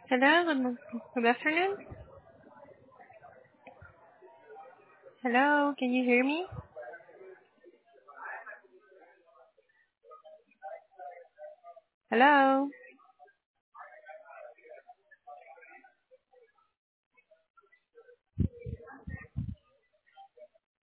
Hello, good afternoon. Hello, can you hear me? Hello.